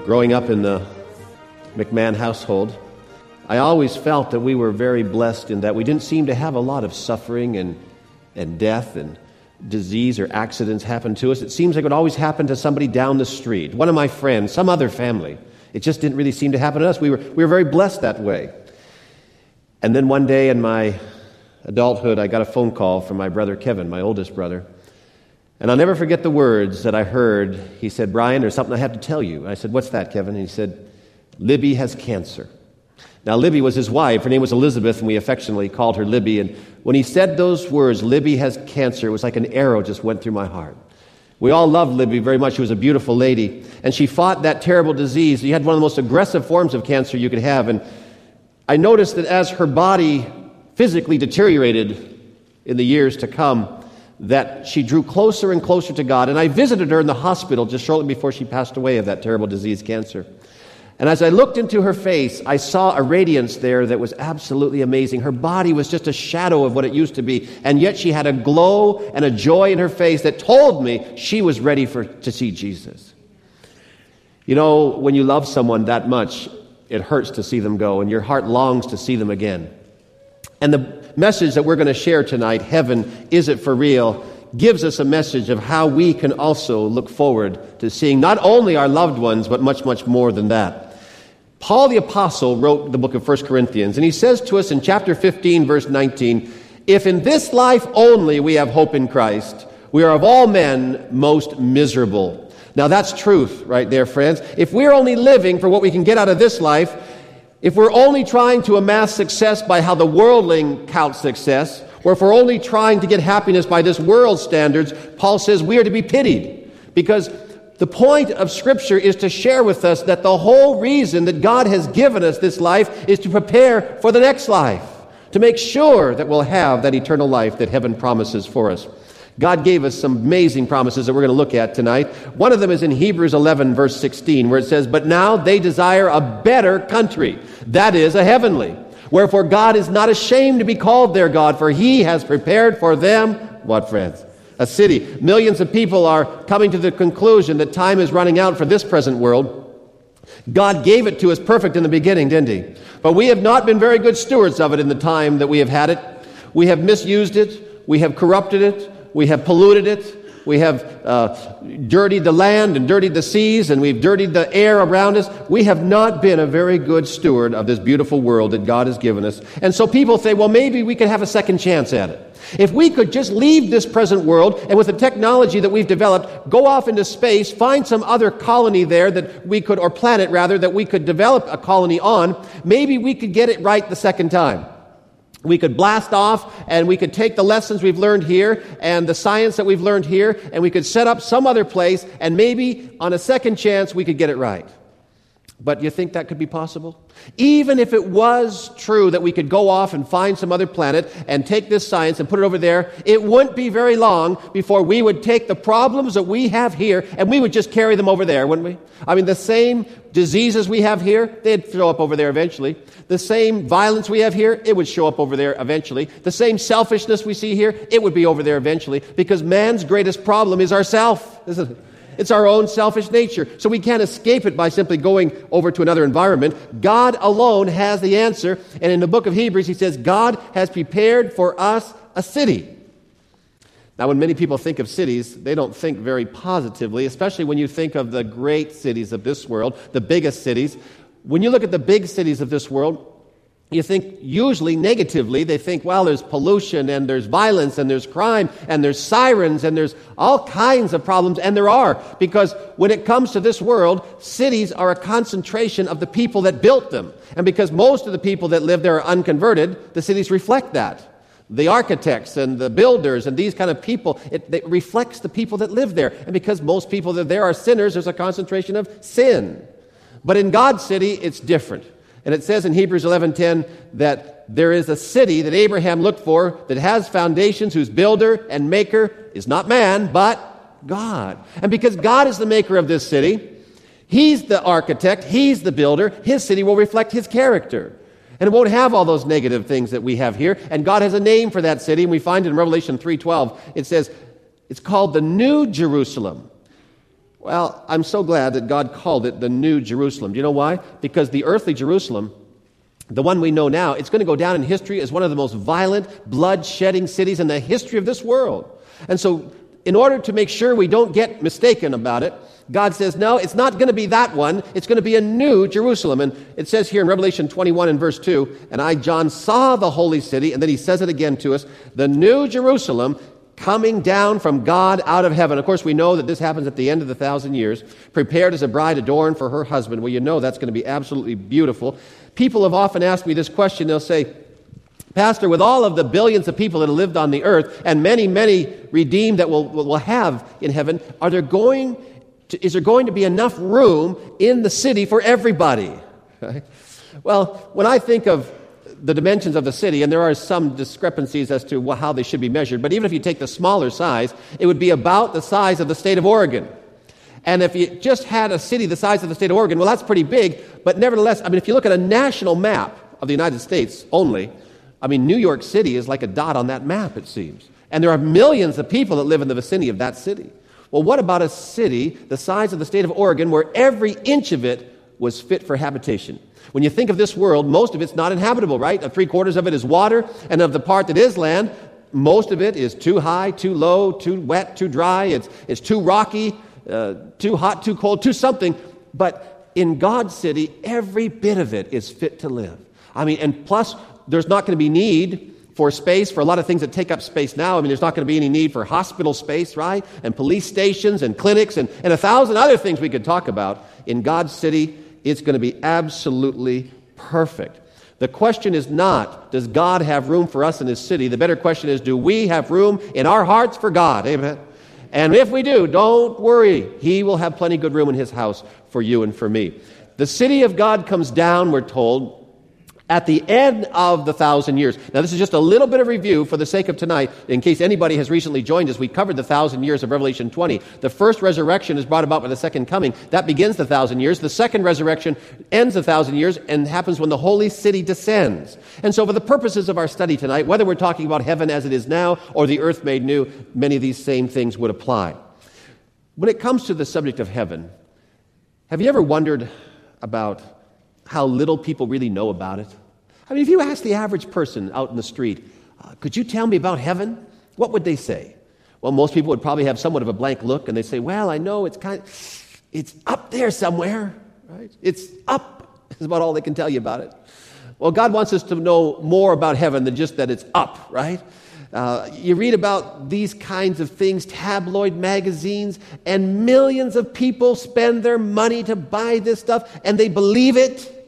Growing up in the McMahon household, I always felt that we were very blessed in that we didn't seem to have a lot of suffering and death and disease or accidents happen to us. It seems like it would always happen to somebody down the street, one of my friends, some other family. It just didn't really seem to happen to us. We were very blessed that way. And then one day in my adulthood, I got a phone call from my brother Kevin, my oldest brother. And I'll never forget the words that I heard. He said, "Brian, there's something I have to tell you." I said, "What's that, Kevin?" And he said, "Libby has cancer." Now, Libby was his wife. Her name was Elizabeth, and we affectionately called her Libby. And when he said those words, "Libby has cancer," it was like an arrow just went through my heart. We all loved Libby very much. She was a beautiful lady. And she fought that terrible disease. She had one of the most aggressive forms of cancer you could have. And I noticed that as her body physically deteriorated in the years to come, that she drew closer and closer to God. And I visited her in the hospital just shortly before she passed away of that terrible disease, cancer. And as I looked into her face, I saw a radiance there that was absolutely amazing. Her body was just a shadow of what it used to be, and yet she had a glow and a joy in her face that told me she was ready to see Jesus. You know, when you love someone that much, it hurts to see them go, and your heart longs to see them again. And the message that we're going to share tonight, Heaven, Is It For Real?, gives us a message of how we can also look forward to seeing not only our loved ones, but much, much more than that. Paul the Apostle wrote the book of 1 Corinthians, and he says to us in chapter 15, verse 19, "If in this life only we have hope in Christ, we are of all men most miserable." Now that's truth right there, friends. If we're only living for what we can get out of this life, if we're only trying to amass success by how the worldling counts success, or if we're only trying to get happiness by this world's standards, Paul says we are to be pitied. Because the point of Scripture is to share with us that the whole reason that God has given us this life is to prepare for the next life, to make sure that we'll have that eternal life that heaven promises for us. God gave us some amazing promises that we're going to look at tonight. One of them is in Hebrews 11, verse 16, where it says, "But now they desire a better country, that is, a heavenly. Wherefore God is not ashamed to be called their God, for He has prepared for them," what, friends? "A city." Millions of people are coming to the conclusion that time is running out for this present world. God gave it to us perfect in the beginning, didn't He? But we have not been very good stewards of it in the time that we have had it. We have misused it. We have corrupted it. We have polluted it. We have dirtied the land and dirtied the seas, and we've dirtied the air around us. We have not been a very good steward of this beautiful world that God has given us. And so people say, well, maybe we could have a second chance at it. If we could just leave this present world, and with the technology that we've developed, go off into space, find some other colony there that we could, or planet rather, that we could develop a colony on, maybe we could get it right the second time. We could blast off, and we could take the lessons we've learned here and the science that we've learned here, and we could set up some other place, and maybe on a second chance we could get it right. But you think that could be possible? Even if it was true that we could go off and find some other planet and take this science and put it over there, it wouldn't be very long before we would take the problems that we have here and we would just carry them over there, wouldn't we? I mean, the same diseases we have here, they'd show up over there eventually. The same violence we have here, it would show up over there eventually. The same selfishness we see here, it would be over there eventually, because man's greatest problem is ourself, isn't it? It's our own selfish nature. So we can't escape it by simply going over to another environment. God alone has the answer. And in the book of Hebrews, he says, God has prepared for us a city. Now, when many people think of cities, they don't think very positively, especially when you think of the great cities of this world, the biggest cities. When you look at the big cities of this world, you think usually negatively. They think, well, there's pollution and there's violence and there's crime and there's sirens and there's all kinds of problems, and there are, because when it comes to this world, cities are a concentration of the people that built them. And because most of the people that live there are unconverted, the cities reflect that. The architects and the builders and these kind of people, it reflects the people that live there. And because most people that there are sinners, there's a concentration of sin. But in God's city, it's different. And it says in Hebrews 11:10 that there is a city that Abraham looked for that has foundations, whose builder and maker is not man, but God. And because God is the maker of this city, He's the architect, He's the builder, His city will reflect His character. And it won't have all those negative things that we have here. And God has a name for that city, and we find in Revelation 3:12, it says, it's called the New Jerusalem. Well, I'm so glad that God called it the New Jerusalem. Do you know why? Because the earthly Jerusalem, the one we know now, it's going to go down in history as one of the most violent, blood-shedding cities in the history of this world. And so, in order to make sure we don't get mistaken about it, God says, no, it's not going to be that one. It's going to be a new Jerusalem. And it says here in Revelation 21 and verse 2, and I, John, saw the holy city, and then he says it again to us, the new Jerusalem coming down from God out of heaven. Of course, we know that this happens at the end of the 1,000 years, prepared as a bride adorned for her husband. Well, you know that's going to be absolutely beautiful. People have often asked me this question. They'll say, Pastor, with all of the billions of people that have lived on the earth and many, many redeemed that we'll have in heaven, is there going to be enough room in the city for everybody? Right? Well, when I think of the dimensions of the city, and there are some discrepancies as to how they should be measured, but even if you take the smaller size, it would be about the size of the state of Oregon. And if you just had a city the size of the state of Oregon, well, that's pretty big, but nevertheless, if you look at a national map of the United States only, New York City is like a dot on that map, it seems. And there are millions of people that live in the vicinity of that city. Well, what about a city the size of the state of Oregon where every inch of it was fit for habitation? When you think of this world, most of it's not inhabitable, right? 3/4 of it is water, and of the part that is land, most of it is too high, too low, too wet, too dry, it's too rocky, too hot, too cold, too something. But in God's city, every bit of it is fit to live. And plus, there's not going to be need for space for a lot of things that take up space now. There's not going to be any need for hospital space, right? And police stations and clinics and 1,000 other things we could talk about. In God's city, it's going to be absolutely perfect. The question is not, does God have room for us in His city? The better question is, do we have room in our hearts for God? Amen. And if we do, don't worry. He will have plenty good room in His house for you and for me. The city of God comes down, we're told, at the end of the 1,000 years. Now, this is just a little bit of review for the sake of tonight. In case anybody has recently joined us, we covered the 1,000 years of Revelation 20. The first resurrection is brought about by the second coming. That begins the 1,000 years. The second resurrection ends the 1,000 years and happens when the holy city descends. And so for the purposes of our study tonight, whether we're talking about heaven as it is now or the earth made new, many of these same things would apply. When it comes to the subject of heaven, have you ever wondered about how little people really know about it? If you ask the average person out in the street, could you tell me about heaven? What would they say? Well, most people would probably have somewhat of a blank look, and they say, well, I know it's up there somewhere, right? It's up is about all they can tell you about it. Well, God wants us to know more about heaven than just that it's up, right? You read about these kinds of things, tabloid magazines, and millions of people spend their money to buy this stuff, and they believe it,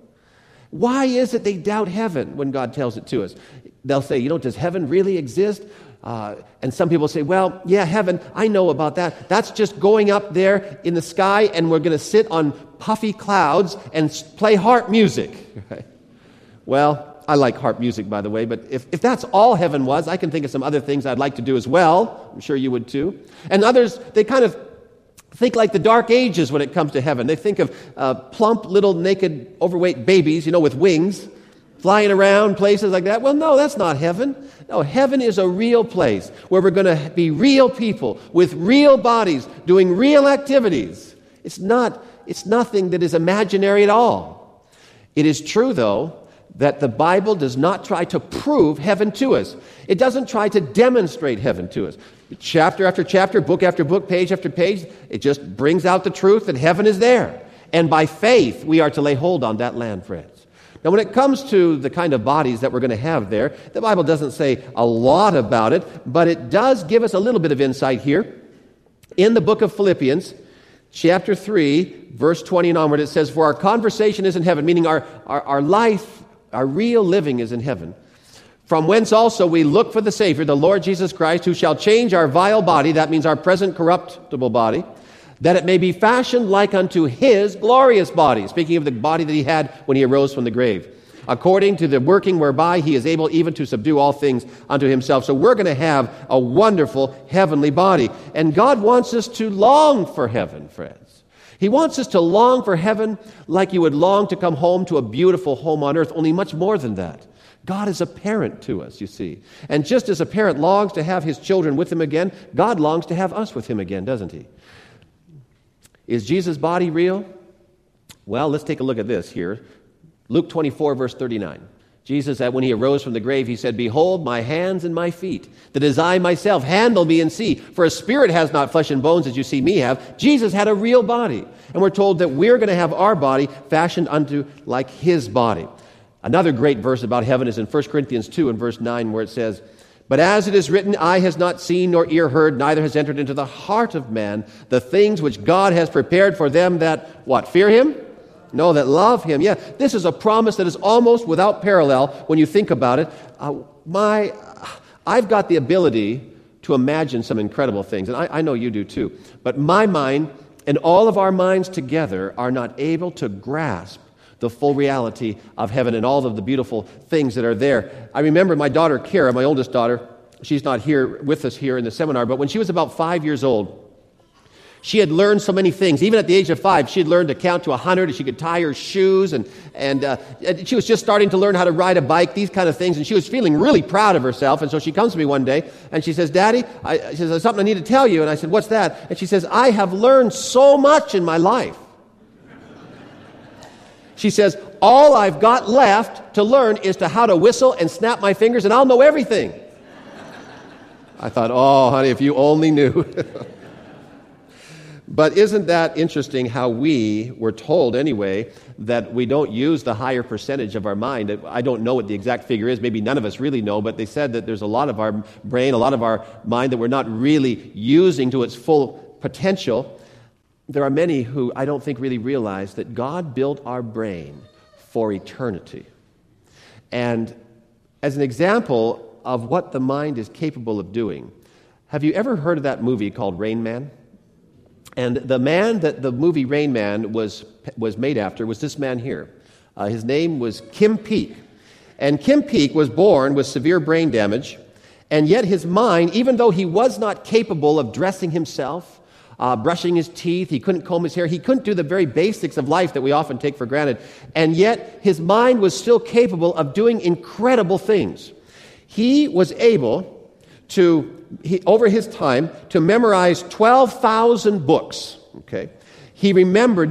Why is it they doubt heaven when God tells it to us? They'll say, does heaven really exist? And some people say, well, yeah, heaven, I know about that. That's just going up there in the sky, and we're going to sit on puffy clouds and play harp music. Right? Well, I like harp music, by the way, but if that's all heaven was, I can think of some other things I'd like to do as well. I'm sure you would too. And others, they kind of think like the Dark Ages when it comes to heaven. They think of plump, little, naked, overweight babies, with wings, flying around places like that. Well, no, that's not heaven. No, heaven is a real place where we're going to be real people with real bodies doing real activities. It's nothing that is imaginary at all. It is true, though, that the Bible does not try to prove heaven to us. It doesn't try to demonstrate heaven to us. Chapter after chapter, book after book, page after page, it just brings out the truth that heaven is there. And by faith, we are to lay hold on that land, friends. Now, when it comes to the kind of bodies that we're going to have there, the Bible doesn't say a lot about it, but it does give us a little bit of insight here. In the book of Philippians, chapter 3, verse 20 and onward, it says, for our conversation is in heaven, meaning our life, our real living is in heaven. From whence also we look for the Savior, the Lord Jesus Christ, who shall change our vile body, that means our present corruptible body, that it may be fashioned like unto His glorious body, speaking of the body that He had when He arose from the grave, according to the working whereby He is able even to subdue all things unto Himself. So we're going to have a wonderful heavenly body. And God wants us to long for heaven, friends. He wants us to long for heaven like you would long to come home to a beautiful home on earth, only much more than that. God is a parent to us, you see. And just as a parent longs to have his children with him again, God longs to have us with him again, doesn't He? Is Jesus' body real? Well, let's take a look at this here. Luke 24, verse 39. Jesus, when he arose from the grave, he said, "Behold my hands and my feet, that is I myself. Handle me and see. For a spirit has not flesh and bones as you see me have." Jesus had a real body. And we're told that we're going to have our body fashioned unto like his body. Another great verse about heaven is in 1 Corinthians 2 and verse 9, where it says, "But as it is written, eye has not seen nor ear heard, neither has entered into the heart of man the things which God has prepared for them that," what, fear him? No, that love him. Yeah, this is a promise that is almost without parallel when you think about it. I've got the ability to imagine some incredible things, and I know you do too. But my mind and all of our minds together are not able to grasp the full reality of heaven and all of the beautiful things that are there. I remember my daughter, Kara, my oldest daughter. She's not here with us here in the seminar, but when she was about 5 years old, she had learned so many things. Even at the age of 5, she had learned to count to 100, and she could tie her shoes, and she was just starting to learn how to ride a bike, these kind of things, and she was feeling really proud of herself. And so she comes to me one day, and she says, "Daddy," she says, "there's something I need to tell you." And I said, "What's that?" And she says, "I have learned so much in my life." She says, "All I've got left to learn is how to whistle and snap my fingers, and I'll know everything." I thought, oh, honey, if you only knew. But isn't that interesting how we were told anyway that we don't use the higher percentage of our mind? I don't know what the exact figure is. Maybe none of us really know, but they said that there's a lot of our brain, a lot of our mind that we're not really using to its full potential. There are many who I don't think really realize that God built our brain for eternity. And as an example of what the mind is capable of doing, have you ever heard of that movie called Rain Man? And the man that the movie Rain Man was made after was this man here. His name was Kim Peek. And Kim Peek was born with severe brain damage, and yet his mind, even though he was not capable of dressing himself, brushing his teeth, he couldn't comb his hair, he couldn't do the very basics of life that we often take for granted, and yet his mind was still capable of doing incredible things. He was able to, over his time, to memorize 12,000 books. Okay, he remembered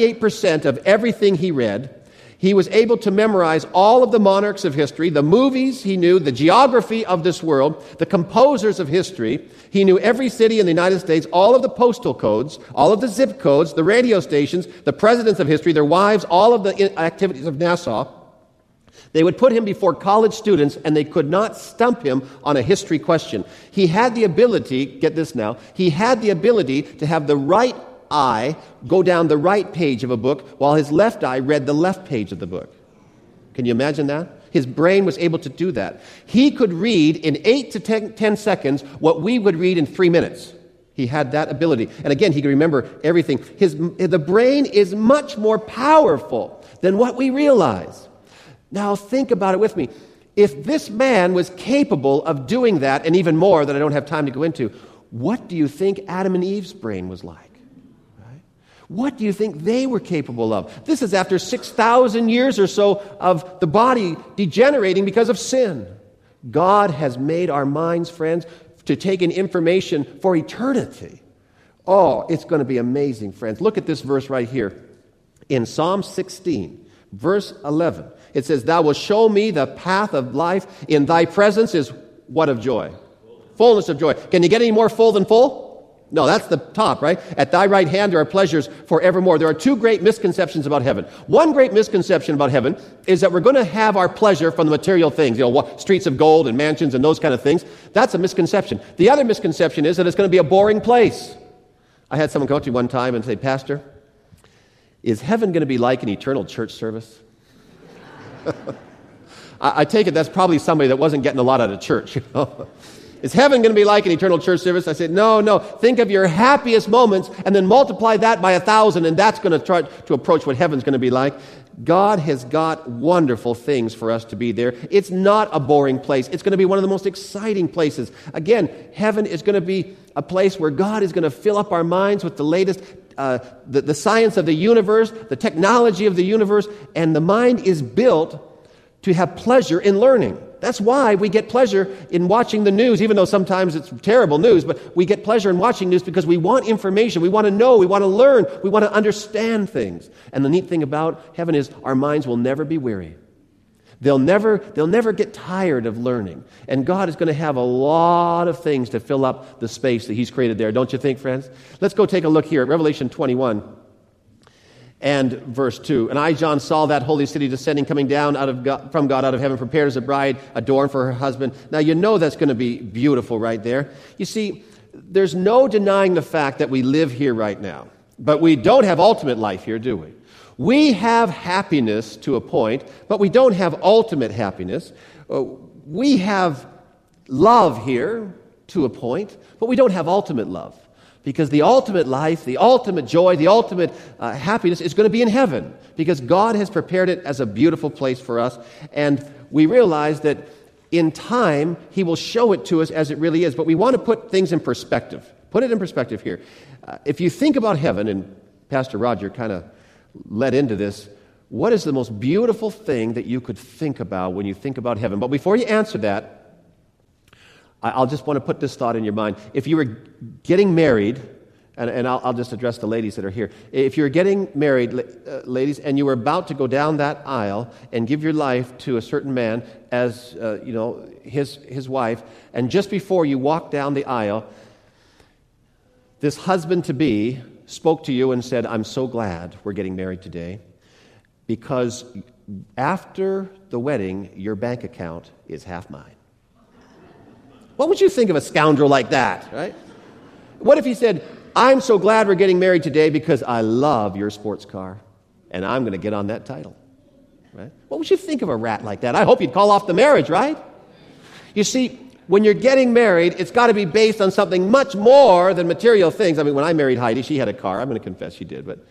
98% of everything he read. He was able to memorize all of the monarchs of history, the movies he knew, the geography of this world, the composers of history. He knew every city in the United States, all of the postal codes, all of the zip codes, the radio stations, the presidents of history, their wives, all of the activities of Nassau. They would put him before college students, and they could not stump him on a history question. He had the ability, get this now, he had the ability to have the right eye go down the right page of a book while his left eye read the left page of the book. Can you imagine that? His brain was able to do that. He could read in 8 to 10 seconds what we would read in 3 minutes. He had that ability. And again, he could remember everything. The brain is much more powerful than what we realize. Now think about it with me. If this man was capable of doing that, and even more that I don't have time to go into, what do you think Adam and Eve's brain was like? Right? What do you think they were capable of? This is after 6,000 years or so of the body degenerating because of sin. God has made our minds, friends, to take in information for eternity. Oh, it's going to be amazing, friends. Look at this verse right here. In Psalm 16, verse 11. It says, "Thou wilt show me the path of life. In thy presence is" what of joy? Fullness of joy. Can you get any more full than full? No, that's the top, right? "At thy right hand there are pleasures forevermore." There are two great misconceptions about heaven. One great misconception about heaven is that we're going to have our pleasure from the material things, streets of gold and mansions and those kind of things. That's a misconception. The other misconception is that it's going to be a boring place. I had someone come up to me one time and say, "Pastor, is heaven going to be like an eternal church service?" I take it that's probably somebody that wasn't getting a lot out of church. Is heaven going to be like an eternal church service? I said, no. Think of your happiest moments and then multiply that by 1,000, and that's going to try to approach what heaven's going to be like. God has got wonderful things for us to be there. It's not a boring place. It's going to be one of the most exciting places. Again, heaven is going to be a place where God is going to fill up our minds with the latest the science of the universe, the technology of the universe, and the mind is built to have pleasure in learning. That's why we get pleasure in watching the news, even though sometimes it's terrible news, but we get pleasure in watching news because we want information, we want to know, we want to learn, we want to understand things. And the neat thing about heaven is our minds will never be weary. They'll never get tired of learning. And God is going to have a lot of things to fill up the space that He's created there, don't you think, friends? Let's go take a look here at Revelation 21. And verse 2, and I, John, saw that holy city descending, coming down from God out of heaven, prepared as a bride, adorned for her husband. Now, you know that's going to be beautiful right there. You see, there's no denying the fact that we live here right now. But we don't have ultimate life here, do we? We have happiness to a point, but we don't have ultimate happiness. We have love here to a point, but we don't have ultimate love. Because the ultimate life, the ultimate joy, the ultimate happiness is going to be in heaven. Because God has prepared it as a beautiful place for us. And we realize that in time, He will show it to us as it really is. But we want to put things in perspective. Put it in perspective here. If you think about heaven, and Pastor Roger kind of led into this, what is the most beautiful thing that you could think about when you think about heaven? But before you answer that, I'll just want to put this thought in your mind. If you were getting married, and I'll just address the ladies that are here. If you're getting married, ladies, and you were about to go down that aisle and give your life to a certain man as his wife, and just before you walk down the aisle, this husband-to-be spoke to you and said, "I'm so glad we're getting married today, because after the wedding, your bank account is half mine." What would you think of a scoundrel like that, right? What if he said, "I'm so glad we're getting married today because I love your sports car, and I'm going to get on that title," right? What would you think of a rat like that? I hope you'd call off the marriage, right? You see, when you're getting married, it's got to be based on something much more than material things. I mean, when I married Heidi, she had a car. I'm going to confess she did, but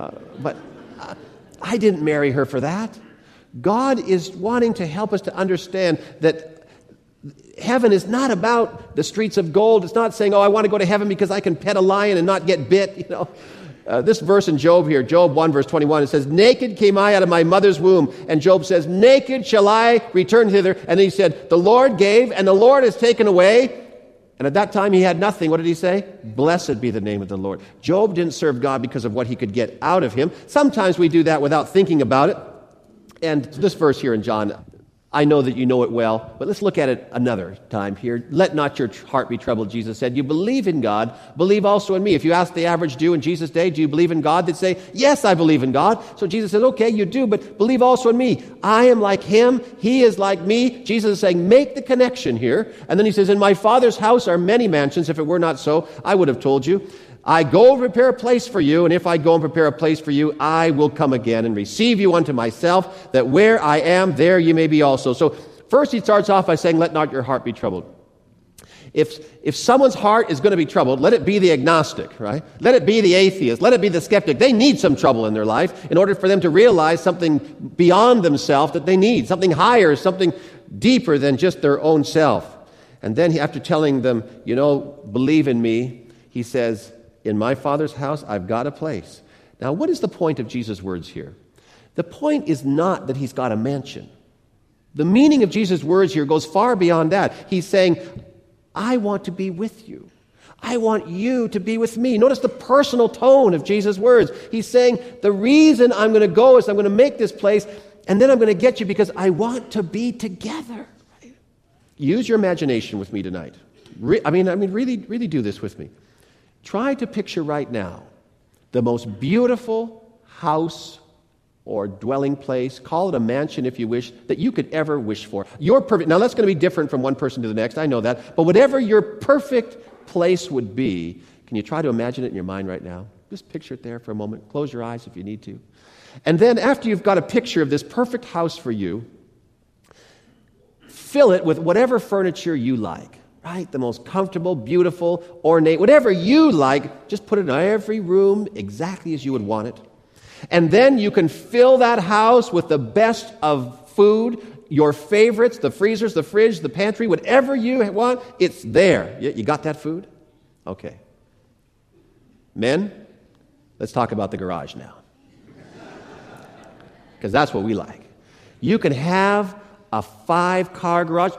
I didn't marry her for that. God is wanting to help us to understand that heaven is not about the streets of gold. It's not saying, "Oh, I want to go to heaven because I can pet a lion and not get bit." This verse in Job here, Job 1, verse 21, it says, "Naked came I out of my mother's womb." And Job says, "Naked shall I return hither." And then he said, "The Lord gave, and the Lord has taken away." And at that time he had nothing. What did he say? "Blessed be the name of the Lord." Job didn't serve God because of what he could get out of him. Sometimes we do that without thinking about it. And this verse here in John, I know that you know it well, but let's look at it another time here. "Let not your heart be troubled," Jesus said. "You believe in God, believe also in me." If you ask the average Jew in Jesus' day, "Do you believe in God?" they'd say, "Yes, I believe in God." So Jesus said, "Okay, you do, but believe also in me. I am like Him, He is like me." Jesus is saying, make the connection here. And then He says, "In my Father's house are many mansions. If it were not so, I would have told you. I go and prepare a place for you, and if I go and prepare a place for you, I will come again and receive you unto myself, that where I am, there you may be also." So first He starts off by saying, "Let not your heart be troubled." If someone's heart is going to be troubled, let it be the agnostic, right? Let it be the atheist. Let it be the skeptic. They need some trouble in their life in order for them to realize something beyond themselves that they need, something higher, something deeper than just their own self. And then after telling them, believe in me, He says, "In my Father's house, I've got a place." Now, what is the point of Jesus' words here? The point is not that He's got a mansion. The meaning of Jesus' words here goes far beyond that. He's saying, I want to be with you. I want you to be with me. Notice the personal tone of Jesus' words. He's saying, the reason I'm going to go is I'm going to make this place, and then I'm going to get you because I want to be together. Use your imagination with me tonight. Really do this with me. Try to picture right now the most beautiful house or dwelling place, call it a mansion if you wish, that you could ever wish for. Your perfect. Now that's going to be different from one person to the next, I know that, but whatever your perfect place would be, can you try to imagine it in your mind right now? Just picture it there for a moment. Close your eyes if you need to. And then after you've got a picture of this perfect house for you, fill it with whatever furniture you like. Right? The most comfortable, beautiful, ornate, whatever you like, just put it in every room exactly as you would want it. And then you can fill that house with the best of food, your favorites, the freezers, the fridge, the pantry, whatever you want, it's there. You got that food? Okay. Men, let's talk about the garage now. Because that's what we like. You can have a 5-car garage,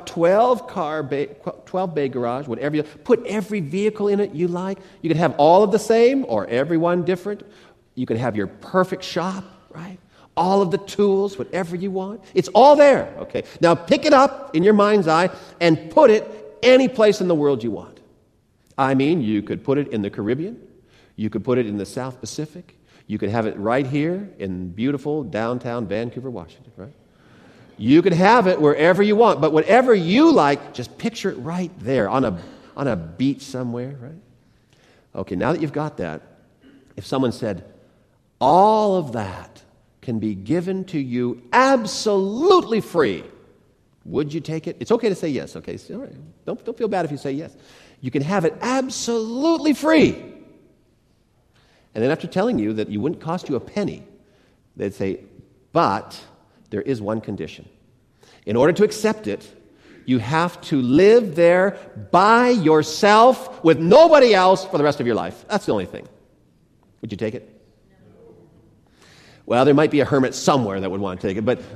12 bay garage, whatever you put every vehicle in it you like. You could have all of the same or every one different. You could have your perfect shop, right? All of the tools, whatever you want. It's all there, okay? Now pick it up in your mind's eye and put it any place in the world you want. I mean, you could put it in the Caribbean. You could put it in the South Pacific. You could have it right here in beautiful downtown Vancouver, Washington, right? You could have it wherever you want, but whatever you like, just picture it right there on a beach somewhere, right? Okay, now that you've got that, if someone said, all of that can be given to you absolutely free, would you take it? It's okay to say yes, okay? So, all right. Don't feel bad if you say yes. You can have it absolutely free. And then after telling you that it wouldn't cost you a penny, they'd say, but there is one condition. In order to accept it, you have to live there by yourself with nobody else for the rest of your life. That's the only thing. Would you take it? Well, there might be a hermit somewhere that would want to take it, but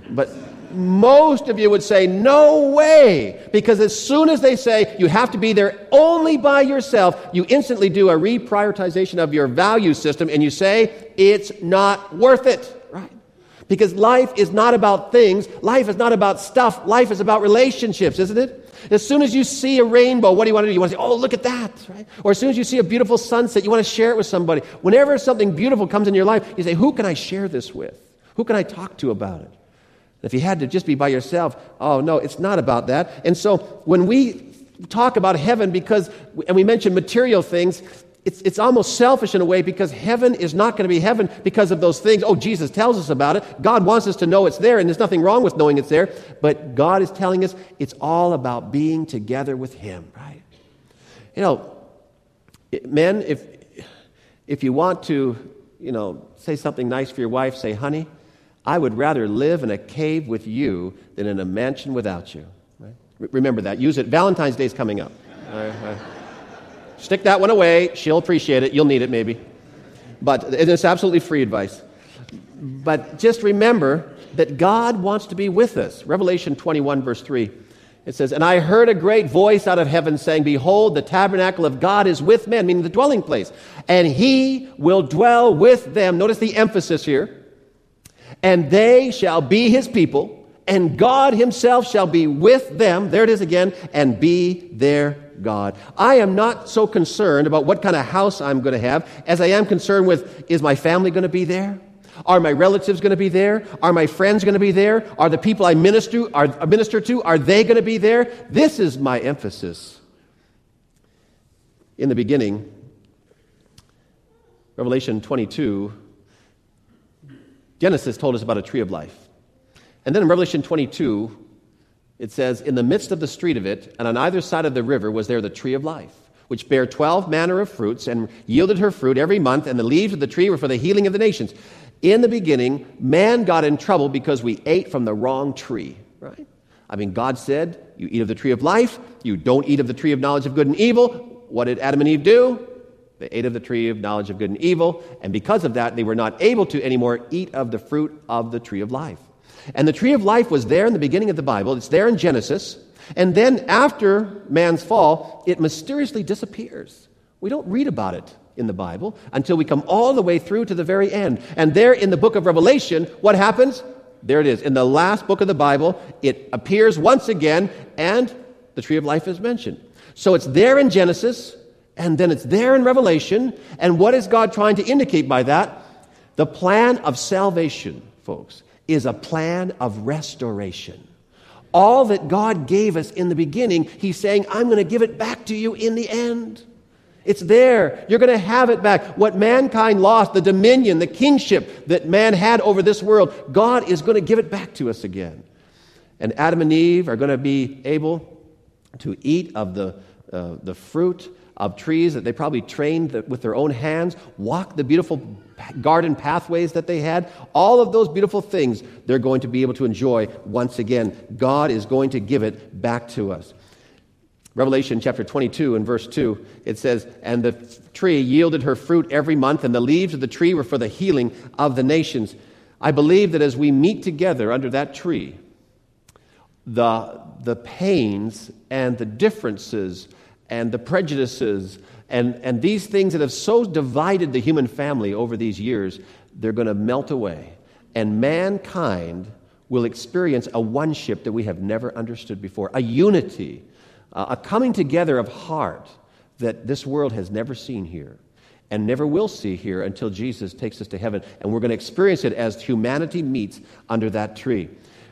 most of you would say, no way, because as soon as they say you have to be there only by yourself, you instantly do a reprioritization of your value system, and you say, it's not worth it, right? Because life is not about things, life is not about stuff, life is about relationships, isn't it? As soon as you see a rainbow, what do you want to do? You want to say, oh, look at that, right? Or as soon as you see a beautiful sunset, you want to share it with somebody. Whenever something beautiful comes in your life, you say, who can I share this with? Who can I talk to about it? If you had to just be by yourself, oh, no, it's not about that. And so when we talk about heaven and we mention material things, it's almost selfish in a way, because heaven is not going to be heaven because of those things. Oh, Jesus tells us about it. God wants us to know it's there, and there's nothing wrong with knowing it's there. But God is telling us it's all about being together with Him, right? You know, men, if you want to, say something nice for your wife, say, honey, I would rather live in a cave with you than in a mansion without you. Right? Remember that. Use it. Valentine's Day is coming up. Stick that one away. She'll appreciate it. You'll need it maybe. But it's absolutely free advice. But just remember that God wants to be with us. Revelation 21, verse 3. It says, and I heard a great voice out of heaven saying, behold, the tabernacle of God is with men, meaning the dwelling place. And He will dwell with them. Notice the emphasis here. And they shall be His people, and God Himself shall be with them, there it is again, and be their God. I am not so concerned about what kind of house I'm going to have as I am concerned with, is my family going to be there? Are my relatives going to be there? Are my friends going to be there? Are the people I minister to, are they going to be there? This is my emphasis. In the beginning, Revelation 22, Genesis told us about a tree of life. And then in Revelation 22, it says, in the midst of the street of it, and on either side of the river was there the tree of life, which bare 12 manner of fruits, and yielded her fruit every month, and the leaves of the tree were for the healing of the nations. In the beginning, man got in trouble because we ate from the wrong tree, right? I mean, God said, you eat of the tree of life, you don't eat of the tree of knowledge of good and evil. What did Adam and Eve do? They ate of the tree of knowledge of good and evil, and because of that, they were not able to anymore eat of the fruit of the tree of life. And the tree of life was there in the beginning of the Bible. It's there in Genesis. And then after man's fall, it mysteriously disappears. We don't read about it in the Bible until we come all the way through to the very end. And there in the book of Revelation, what happens? There it is. In the last book of the Bible, it appears once again, and the tree of life is mentioned. So it's there in Genesis, and then it's there in Revelation. And what is God trying to indicate by that? The plan of salvation, folks, is a plan of restoration. All that God gave us in the beginning, He's saying, I'm going to give it back to you in the end. It's there. You're going to have it back. What mankind lost, the dominion, the kingship that man had over this world, God is going to give it back to us again. And Adam and Eve are going to be able to eat of the fruit of trees that they probably trained with their own hands, walk the beautiful garden pathways that they had. All of those beautiful things they're going to be able to enjoy once again. God is going to give it back to us. Revelation chapter 22 and verse 2, it says, and the tree yielded her fruit every month, and the leaves of the tree were for the healing of the nations. I believe that as we meet together under that tree, the pains and the differences and the prejudices and these things that have so divided the human family over these years, they're going to melt away. And mankind will experience a one-ship that we have never understood before, a unity, a coming together of heart that this world has never seen here and never will see here until Jesus takes us to heaven. And we're going to experience it as humanity meets under that tree.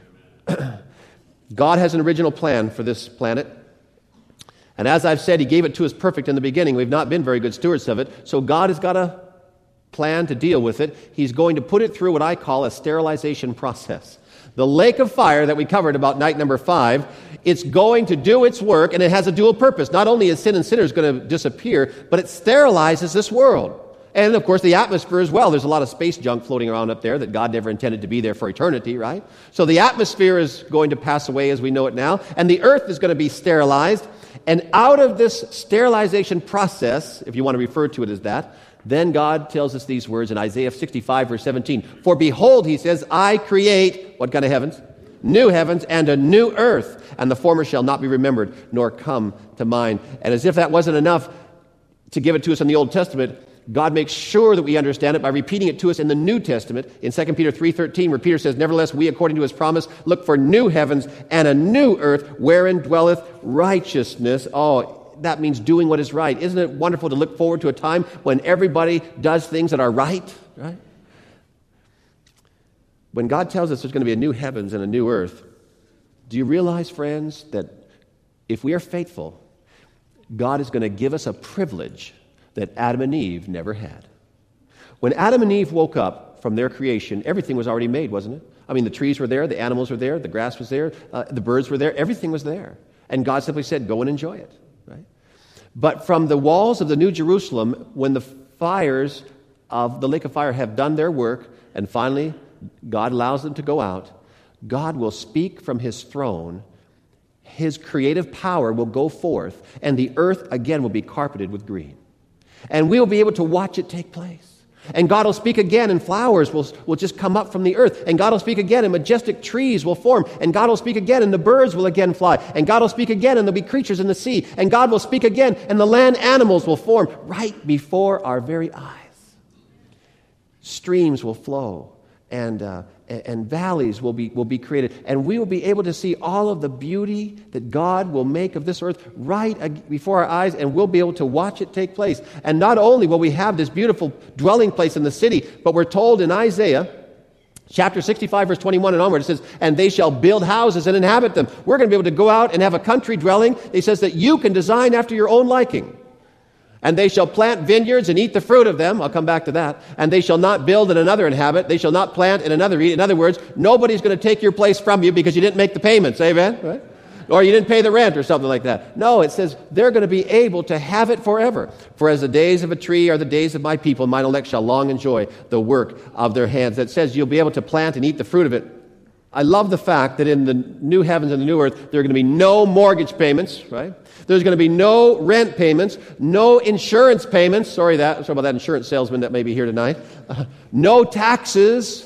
God has an original plan for this planet. And as I've said, He gave it to us perfect in the beginning. We've not been very good stewards of it. So God has got a plan to deal with it. He's going to put it through what I call a sterilization process. The lake of fire that we covered about night number 5, it's going to do its work, and it has a dual purpose. Not only is sin and sinners going to disappear, but it sterilizes this world. And, of course, the atmosphere as well. There's a lot of space junk floating around up there that God never intended to be there for eternity, right? So the atmosphere is going to pass away as we know it now, and the earth is going to be sterilized. And out of this sterilization process, if you want to refer to it as that, then God tells us these words in Isaiah 65, verse 17. For behold, He says, I create, what kind of heavens? New heavens and a new earth, and the former shall not be remembered, nor come to mind. And as if that wasn't enough to give it to us in the Old Testament, God makes sure that we understand it by repeating it to us in the New Testament. In 2 Peter 3:13, where Peter says, nevertheless, we, according to His promise, look for new heavens and a new earth, wherein dwelleth righteousness. Oh, that means doing what is right. Isn't it wonderful to look forward to a time when everybody does things that are right? Right? When God tells us there's going to be a new heavens and a new earth, do you realize, friends, that if we are faithful, God is going to give us a privilege that Adam and Eve never had. When Adam and Eve woke up from their creation, everything was already made, wasn't it? I mean, the trees were there, the animals were there, the grass was there, the birds were there, everything was there. And God simply said, go and enjoy it. Right? But from the walls of the New Jerusalem, when the fires of the lake of fire have done their work, and finally God allows them to go out, God will speak from His throne. His creative power will go forth, and the earth again will be carpeted with green. And we'll be able to watch it take place. And God will speak again, and flowers will just come up from the earth. And God will speak again, and majestic trees will form. And God will speak again, and the birds will again fly. And God will speak again, and there'll be creatures in the sea. And God will speak again, and the land animals will form right before our very eyes. Streams will flow, and valleys will be created. And we will be able to see all of the beauty that God will make of this earth right before our eyes, and we'll be able to watch it take place. And not only will we have this beautiful dwelling place in the city, but we're told in Isaiah chapter 65, verse 21 and onward, it says, and they shall build houses and inhabit them. We're going to be able to go out and have a country dwelling. It says that you can design after your own liking. And they shall plant vineyards and eat the fruit of them. I'll come back to that. And they shall not build and another inhabit. They shall not plant and another eat. In other words, nobody's going to take your place from you because you didn't make the payments. Amen? Right? Or you didn't pay the rent or something like that. No, it says they're going to be able to have it forever. For as the days of a tree are the days of my people, mine elect shall long enjoy the work of their hands. That says you'll be able to plant and eat the fruit of it. I love the fact that in the new heavens and the new earth, there are going to be no mortgage payments, right? There's going to be no rent payments, no insurance payments. Sorry about that insurance salesman that may be here tonight. No taxes.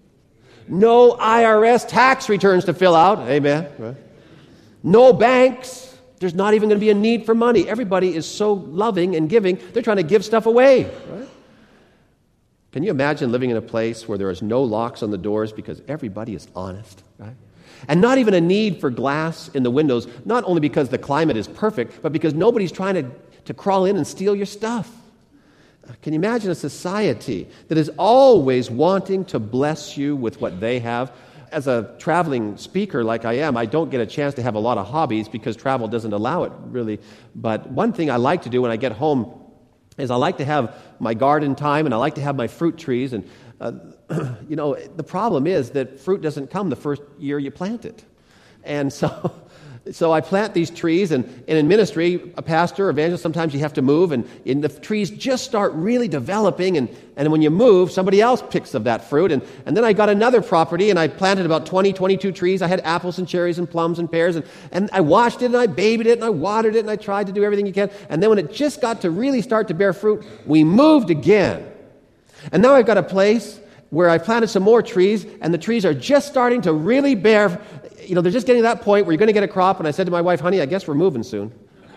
No IRS tax returns to fill out. Amen. Right? No banks. There's not even going to be a need for money. Everybody is so loving and giving, they're trying to give stuff away. Right? Can you imagine living in a place where there is no locks on the doors because everybody is honest, right? And not even a need for glass in the windows, not only because the climate is perfect, but because nobody's trying to crawl in and steal your stuff. Can you imagine a society that is always wanting to bless you with what they have? As a traveling speaker like I am, I don't get a chance to have a lot of hobbies because travel doesn't allow it, really. But one thing I like to do when I get home is I like to have my garden time, and I like to have my fruit trees. And, the problem is that fruit doesn't come the first year you plant it. And so I plant these trees, and in ministry, a pastor, evangelist, sometimes you have to move, and the trees just start really developing, and when you move, somebody else picks of that fruit. And then I got another property, and I planted about 22 trees. I had apples and cherries and plums and pears, and I watched it, and I babied it, and I watered it, and I tried to do everything you can. And then when it just got to really start to bear fruit, we moved again. And now I've got a place, where I planted some more trees, and the trees are just starting to really bear. They're just getting to that point where you're going to get a crop. And I said to my wife, honey, I guess we're moving soon.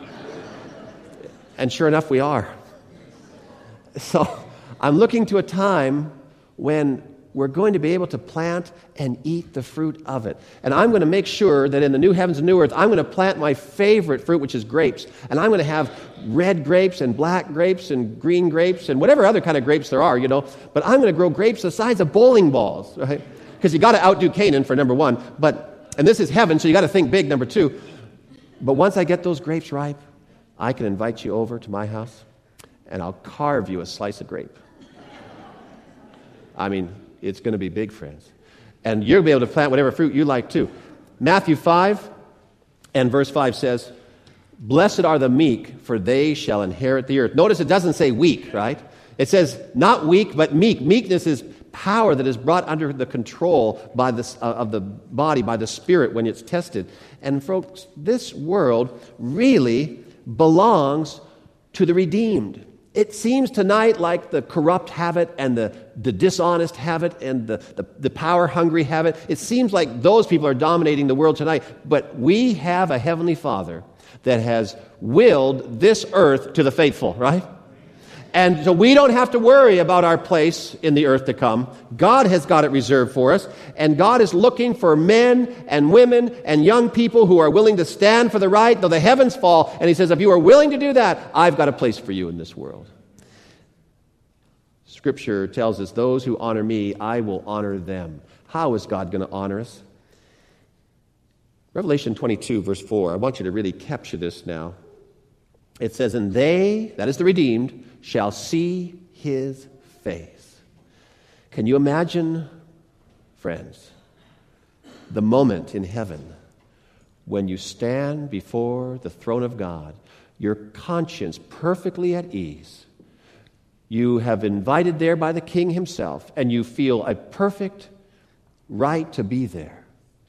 And sure enough, we are. So I'm looking to a time when we're going to be able to plant and eat the fruit of it. And I'm going to make sure that in the new heavens and new earth, I'm going to plant my favorite fruit, which is grapes. And I'm going to have red grapes and black grapes and green grapes and whatever other kind of grapes there are, But I'm going to grow grapes the size of bowling balls, right? Because you got to outdo Canaan for number one. And this is heaven, so you got to think big, number two. But once I get those grapes ripe, I can invite you over to my house, and I'll carve you a slice of grape. It's going to be big, friends. And you'll be able to plant whatever fruit you like, too. Matthew 5 and verse 5 says, "Blessed are the meek, for they shall inherit the earth." Notice it doesn't say weak, right? It says not weak, but meek. Meekness is power that is brought under the control of the body, by the Spirit when it's tested. And folks, this world really belongs to the redeemed. It seems tonight like the corrupt have it, and the dishonest have it, and the power-hungry have it. It seems like those people are dominating the world tonight. But we have a Heavenly Father that has willed this earth to the faithful, right? And so we don't have to worry about our place in the earth to come. God has got it reserved for us. And God is looking for men and women and young people who are willing to stand for the right, though the heavens fall. And He says, if you are willing to do that, I've got a place for you in this world. Scripture tells us, those who honor me, I will honor them. How is God going to honor us? Revelation 22, verse 4. I want you to really capture this now. It says, "And they," that is the redeemed, "shall see His face." Can you imagine, friends, the moment in heaven when you stand before the throne of God, your conscience perfectly at ease, you have invited there by the King Himself, and you feel a perfect right to be there,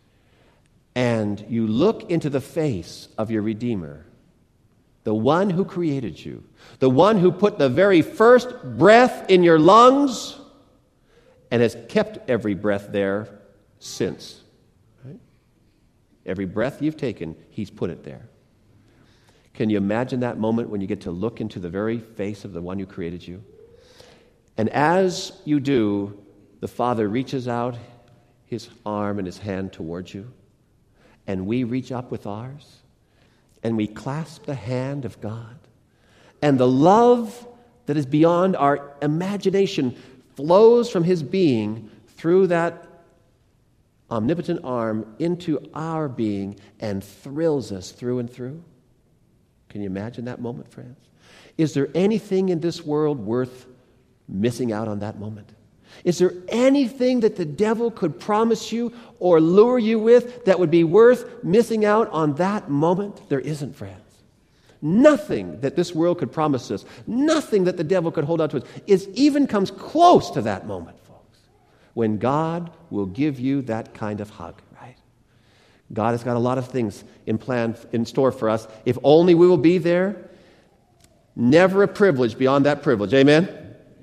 and you look into the face of your Redeemer, the one who created you, the one who put the very first breath in your lungs and has kept every breath there since. Right? Every breath you've taken, He's put it there. Can you imagine that moment when you get to look into the very face of the one who created you? And as you do, the Father reaches out His arm and His hand towards you, and we reach up with ours, and we clasp the hand of God. And the love that is beyond our imagination flows from His being through that omnipotent arm into our being and thrills us through and through. Can you imagine that moment, friends? Is there anything in this world worth missing out on that moment? Is there anything that the devil could promise you or lure you with that would be worth missing out on that moment? There isn't, friends. Nothing that this world could promise us, nothing that the devil could hold out to us, even comes close to that moment, folks, when God will give you that kind of hug, right? God has got a lot of things in store for us. If only we will be there. Never a privilege beyond that privilege. Amen?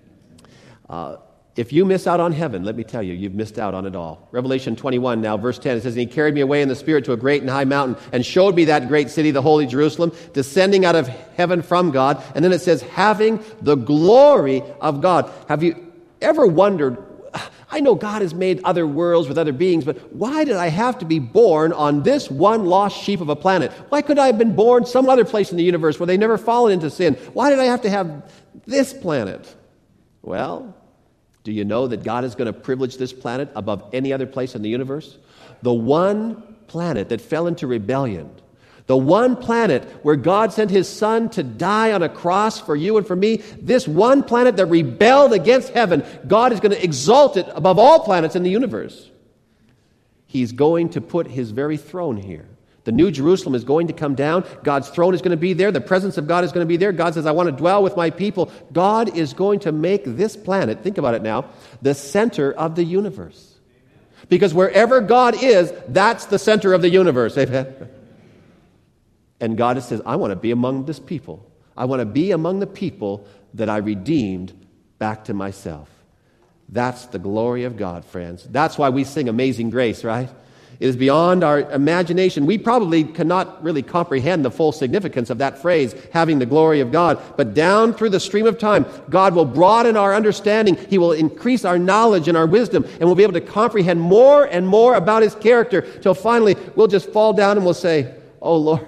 If you miss out on heaven, let me tell you, you've missed out on it all. Revelation 21 now, verse 10, it says, "And He carried me away in the Spirit to a great and high mountain, and showed me that great city, the holy Jerusalem, descending out of heaven from God." And then it says, "having the glory of God." Have you ever wondered, I know God has made other worlds with other beings, but why did I have to be born on this one lost sheep of a planet? Why couldn't I have been born some other place in the universe where they never fallen into sin? Why did I have to have this planet? Well, do you know that God is going to privilege this planet above any other place in the universe? The one planet that fell into rebellion, the one planet where God sent His Son to die on a cross for you and for me, this one planet that rebelled against heaven, God is going to exalt it above all planets in the universe. He's going to put His very throne here. The New Jerusalem is going to come down. God's throne is going to be there. The presence of God is going to be there. God says, I want to dwell with my people. God is going to make this planet, think about it now, the center of the universe. Because wherever God is, that's the center of the universe. Amen? And God says, I want to be among this people. I want to be among the people that I redeemed back to myself. That's the glory of God, friends. That's why we sing Amazing Grace, right? It is beyond our imagination. We probably cannot really comprehend the full significance of that phrase, having the glory of God. But down through the stream of time, God will broaden our understanding. He will increase our knowledge and our wisdom, and we'll be able to comprehend more and more about His character till finally we'll just fall down and we'll say, oh, Lord.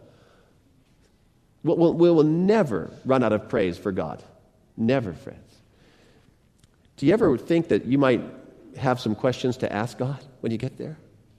We will never run out of praise for God. Never, friends. Do you ever think that you might have some questions to ask God when you get there?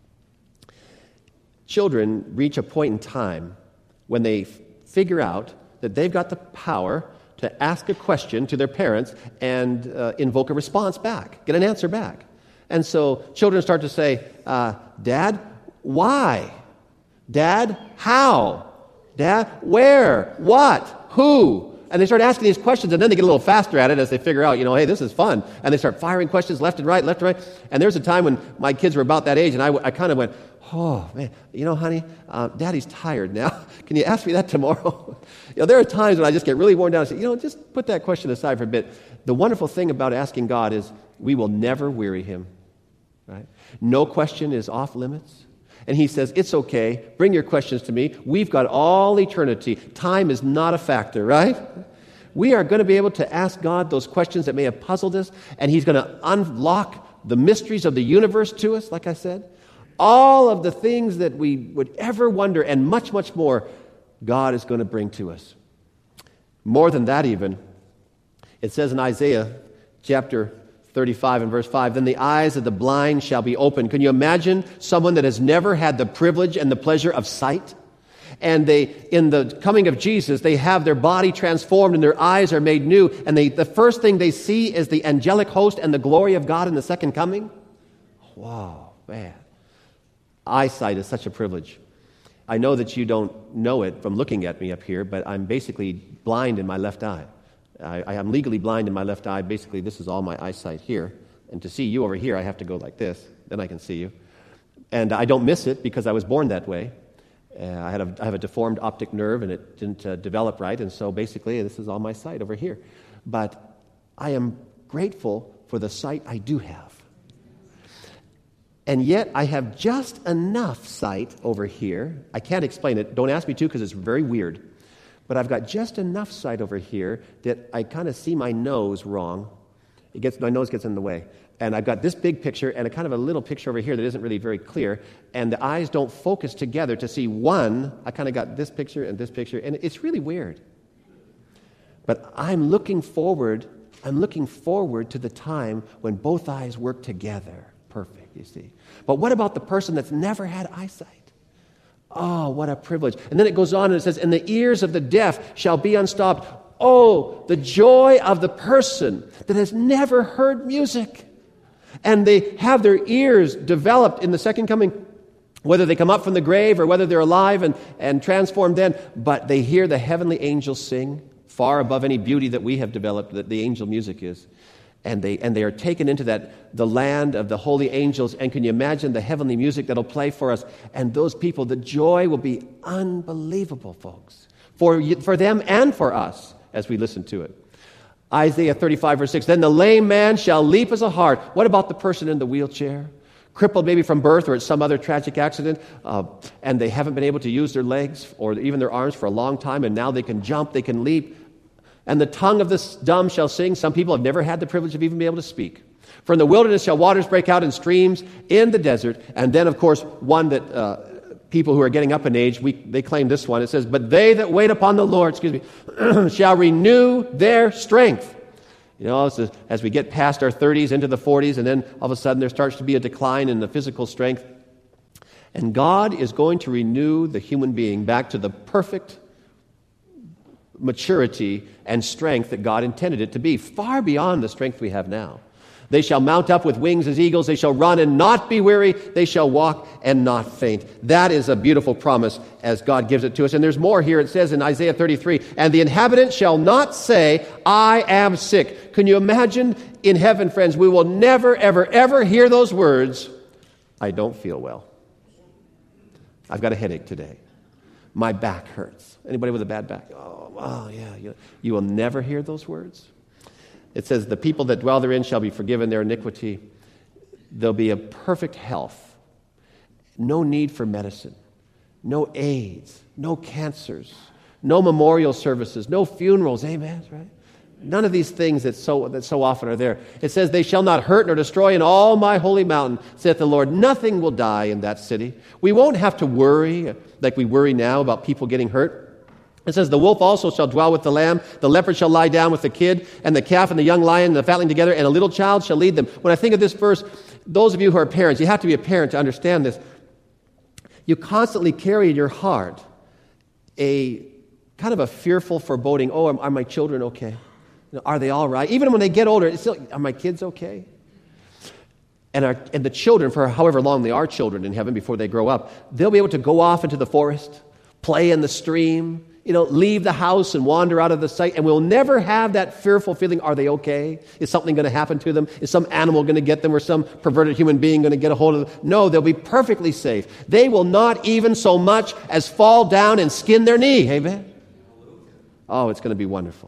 Children reach a point in time when they figure out that they've got the power to ask a question to their parents and invoke a response back, get an answer back. And so children start to say, Dad, why? Dad, how? Dad, where? What? Who? And they start asking these questions, and then they get a little faster at it as they figure out, hey, this is fun. And they start firing questions left and right. And there's a time when my kids were about that age, and I kind of went, oh, man, honey, Daddy's tired now. Can you ask me that tomorrow? There are times when I just get really worn down and say, just put that question aside for a bit. The wonderful thing about asking God is we will never weary Him, right? No question is off limits. And He says, it's okay, bring your questions to me. We've got all eternity. Time is not a factor, right? We are going to be able to ask God those questions that may have puzzled us, and He's going to unlock the mysteries of the universe to us, like I said. All of the things that we would ever wonder, and much, much more, God is going to bring to us. More than that even, it says in Isaiah chapter 35 and verse 5, then the eyes of the blind shall be opened. Can you imagine someone that has never had the privilege and the pleasure of sight? And in the coming of Jesus, they have their body transformed and their eyes are made new. And the first thing they see is the angelic host and the glory of God in the second coming. Wow, man. Eyesight is such a privilege. I know that you don't know it from looking at me up here, but I'm basically blind in my left eye. I am legally blind in my left eye. Basically, this is all my eyesight here. And to see you over here, I have to go like this. Then I can see you. And I don't miss it because I was born that way. I have a deformed optic nerve, and it didn't develop right. And so basically, this is all my sight over here. But I am grateful for the sight I do have. And yet, I have just enough sight over here. I can't explain it. Don't ask me to because it's very weird. But I've got just enough sight over here that I kind of see my nose wrong. My nose gets in the way. And I've got this big picture and a kind of a little picture over here that isn't really very clear. And the eyes don't focus together to see one. I kind of got this picture, and it's really weird. But I'm looking forward to the time when both eyes work together. Perfect, you see. But what about the person that's never had eyesight? Oh, what a privilege. And then it goes on and it says, and the ears of the deaf shall be unstopped. Oh, the joy of the person that has never heard music. And they have their ears developed in the second coming, whether they come up from the grave or whether they're alive and transformed then. But they hear the heavenly angels sing far above any beauty that we have developed, that the angel music is. And they are taken into the land of the holy angels. And can you imagine the heavenly music that'll play for us? And those people, the joy will be unbelievable, folks, for them and for us as we listen to it. Isaiah 35, verse 6, then the lame man shall leap as a hart. What about the person in the wheelchair? Crippled maybe from birth or at some other tragic accident, and they haven't been able to use their legs or even their arms for a long time, and now they can jump, they can leap. And the tongue of the dumb shall sing. Some people have never had the privilege of even being able to speak. For in the wilderness shall waters break out in streams in the desert. And then, of course, one that people who are getting up in age, they claim this one. It says, but they that wait upon the Lord, shall renew their strength. As we get past our 30s into the 40s, and then all of a sudden there starts to be a decline in the physical strength. And God is going to renew the human being back to the perfect maturity and strength that God intended it to be, far beyond the strength we have now. They shall mount up with wings as eagles. They shall run and not be weary. They shall walk and not faint. That is a beautiful promise as God gives it to us. And there's more here. It says in Isaiah 33, and the inhabitant shall not say, I am sick. Can you imagine in heaven, friends, we will never, ever, ever hear those words, I don't feel well. I've got a headache today. My back hurts. Anybody with a bad back? Oh, yeah. You will never hear those words. It says, the people that dwell therein shall be forgiven their iniquity. There'll be a perfect health. No need for medicine. No AIDS. No cancers. No memorial services. No funerals. Amen, right? None of these things that so often are there. It says, they shall not hurt nor destroy in all my holy mountain, saith the Lord. Nothing will die in that city. We won't have to worry like we worry now about people getting hurt. It says, the wolf also shall dwell with the lamb, the leopard shall lie down with the kid, and the calf and the young lion and the fatling together, and a little child shall lead them. When I think of this verse, those of you who are parents, you have to be a parent to understand this. You constantly carry in your heart a kind of a fearful foreboding, are my children okay? Are they all right? Even when they get older, it's still, are my kids okay? And the children, for however long they are children in heaven before they grow up, they'll be able to go off into the forest, play in the stream, leave the house and wander out of the sight, and we'll never have that fearful feeling, are they okay? Is something going to happen to them? Is some animal going to get them or some perverted human being going to get a hold of them? No, they'll be perfectly safe. They will not even so much as fall down and skin their knee. Amen? Oh, it's going to be wonderful.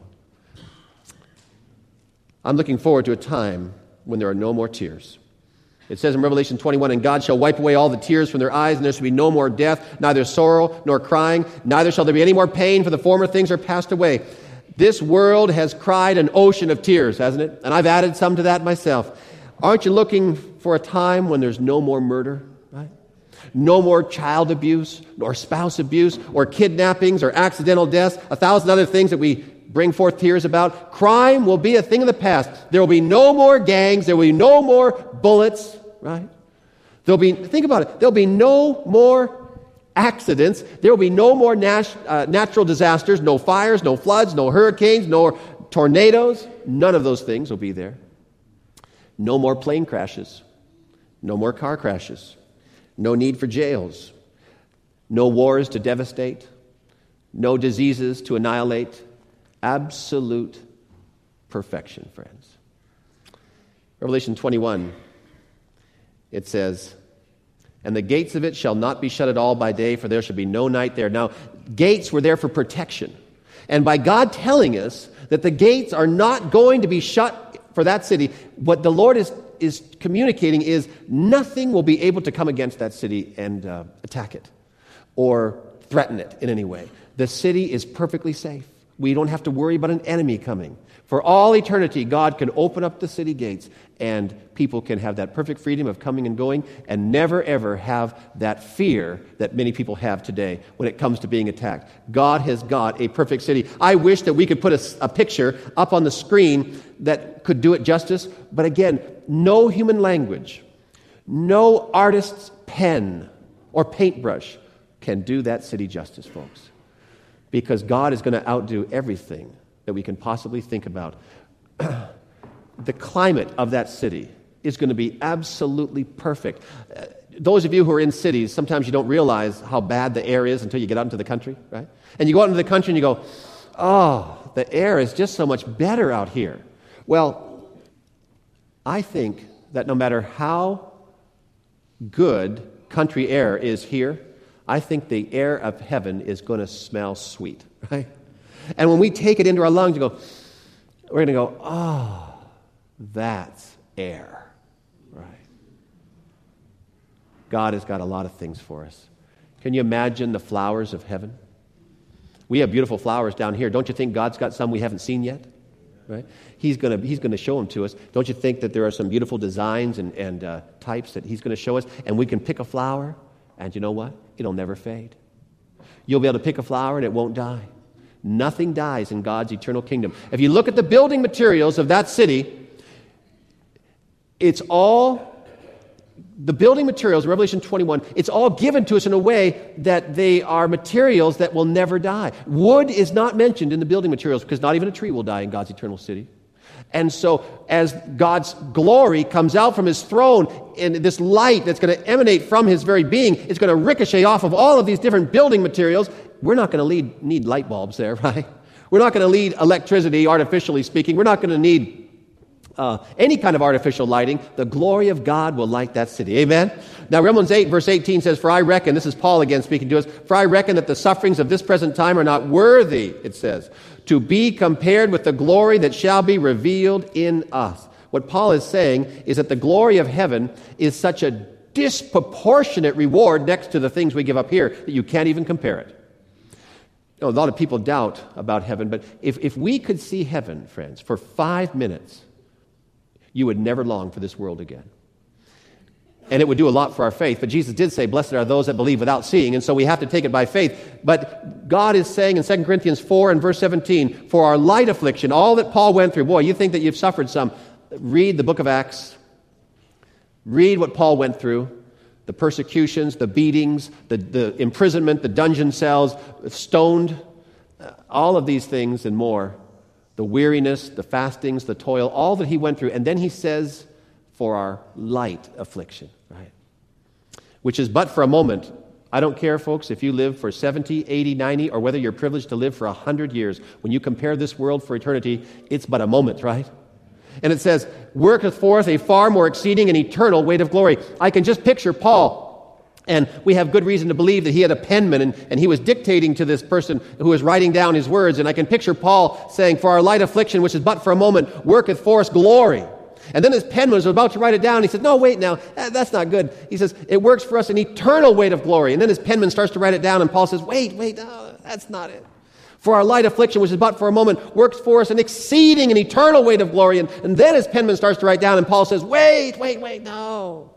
I'm looking forward to a time when there are no more tears. It says in Revelation 21, and God shall wipe away all the tears from their eyes, and there shall be no more death, neither sorrow nor crying, neither shall there be any more pain, for the former things are passed away. This world has cried an ocean of tears, hasn't it? And I've added some to that myself. Aren't you looking for a time when there's no more murder, right? No more child abuse, or spouse abuse, or kidnappings, or accidental deaths, 1,000 other things that we bring forth tears about. Crime will be a thing of the past. There will be no more gangs. There will be no more bullets, right? Think about it. There'll be no more accidents. There will be no more natural disasters, no fires, no floods, no hurricanes, no tornadoes. None of those things will be there. No more plane crashes. No more car crashes. No need for jails. No wars to devastate. No diseases to annihilate. Absolute perfection, friends. Revelation 21, it says, and the gates of it shall not be shut at all by day, for there shall be no night there. Now, gates were there for protection. And by God telling us that the gates are not going to be shut for that city, what the Lord is communicating is nothing will be able to come against that city and attack it or threaten it in any way. The city is perfectly safe. We don't have to worry about an enemy coming. For all eternity, God can open up the city gates and people can have that perfect freedom of coming and going and never, ever have that fear that many people have today when it comes to being attacked. God has got a perfect city. I wish that we could put a picture up on the screen that could do it justice, but again, no human language, no artist's pen or paintbrush can do that city justice, folks. Because God is going to outdo everything that we can possibly think about. The climate of that city is going to be absolutely perfect. Those of you who are in cities, sometimes you don't realize how bad the air is until you get out into the country, right? And you go out into the country and you go, oh, the air is just so much better out here. Well, I think that no matter how good country air is here, I think the air of heaven is going to smell sweet, right? And when we take it into our lungs, we're going to go, oh, that's air, right? God has got a lot of things for us. Can you imagine the flowers of heaven? We have beautiful flowers down here. Don't you think God's got some we haven't seen yet? Right? He's going to show them to us. Don't you think that there are some beautiful designs and types that He's going to show us, and we can pick a flower, and you know what? It'll never fade. You'll be able to pick a flower and it won't die. Nothing dies in God's eternal kingdom. If you look at the building materials of that city, it's all, the building materials, in Revelation 21, it's all given to us in a way that they are materials that will never die. Wood is not mentioned in the building materials because not even a tree will die in God's eternal city. And so as God's glory comes out from His throne and this light that's going to emanate from His very being is going to ricochet off of all of these different building materials, we're not going to need light bulbs there, right? We're not going to need electricity, artificially speaking. We're not going to need any kind of artificial lighting. The glory of God will light that city. Amen? Now, Romans 8, verse 18 says, for I reckon, this is Paul again speaking to us, for I reckon that the sufferings of this present time are not worthy, it says, to be compared with the glory that shall be revealed in us. What Paul is saying is that the glory of heaven is such a disproportionate reward next to the things we give up here that you can't even compare it. A lot of people doubt about heaven, but if we could see heaven, friends, for 5 minutes, you would never long for this world again. And it would do a lot for our faith. But Jesus did say, blessed are those that believe without seeing. And so we have to take it by faith. But God is saying in 2 Corinthians 4 and verse 17, for our light affliction, all that Paul went through, boy, you think that you've suffered some. Read the book of Acts. Read what Paul went through. The persecutions, the beatings, the imprisonment, the dungeon cells, stoned, all of these things and more. The weariness, the fastings, the toil, all that he went through. And then he says, for our light affliction, right? Which is but for a moment. I don't care, folks, if you live for 70, 80, 90, or whether you're privileged to live for 100 years. When you compare this world for eternity, it's but a moment, right? And it says, worketh forth a far more exceeding and eternal weight of glory. I can just picture Paul. And we have good reason to believe that he had a penman and he was dictating to this person who was writing down his words. And I can picture Paul saying, for our light affliction, which is but for a moment, worketh for us glory. And then his penman was about to write it down. He said, no, wait now, that's not good. He says, it works for us an eternal weight of glory. And then his penman starts to write it down and Paul says, wait, no, that's not it. For our light affliction, which is but for a moment, works for us an exceeding and eternal weight of glory. And then his penman starts to write down and Paul says, wait, no.